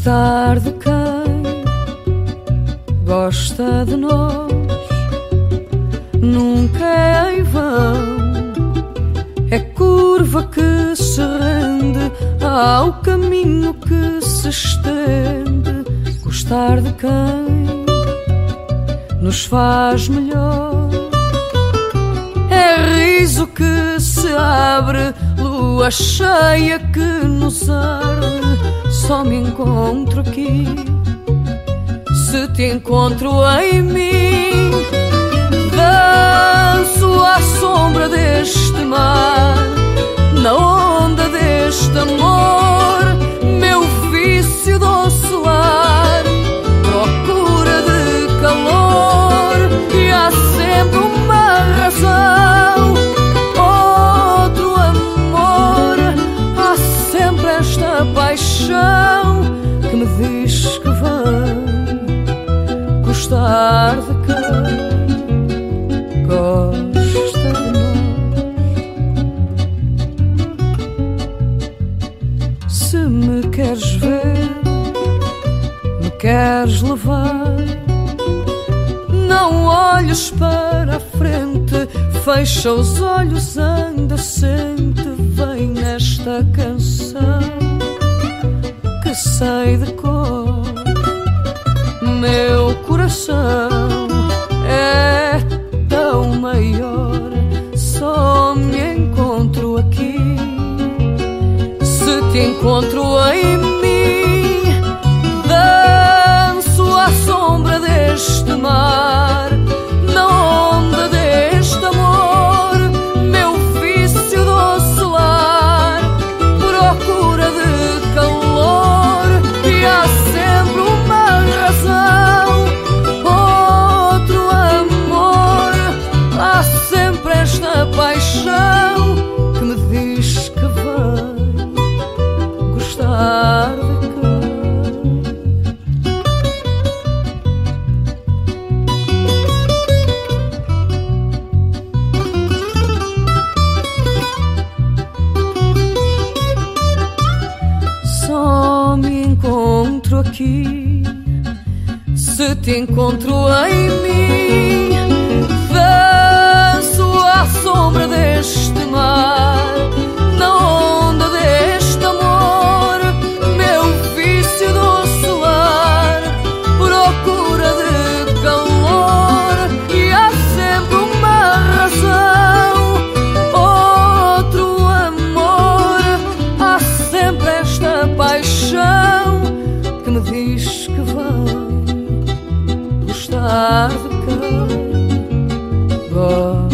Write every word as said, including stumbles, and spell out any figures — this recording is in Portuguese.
Gostar de quem gosta de nós nunca é em vão. É curva que se rende ao caminho que se estende. Gostar de quem nos faz melhor. É riso que se abre, lua cheia que nos arde. Só me encontro aqui se te encontro em mim. Danço à sombra deste mar, na onda deste amor. Meu vício doce lar, procura de calor. E há sempre uma razão, outro amor. Há sempre esta paixão que me diz que vem gostar de quem gosta de nós. Se me queres ver, me queres levar, não olhes para a frente, fecha os olhos, anda, sente, vem nesta canção que sei de cor. Meu coração é tão maior, só me encontro aqui se te encontro em mim. Danço à sombra deste mar, na onda deste amor. Meu vício doce lar, procura de calor. E há sempre uma razão, outro amor. Há sempre esta paixão que me diz que vem gostar de quem. Só me encontro aqui se te encontro em mim. Danço à sombra deste mar, na onda deste amor. Meu vício doce lar, procura de calor. E há sempre uma razão, outro amor. Há sempre esta paixão que me diz que vem gostar de quem gosta.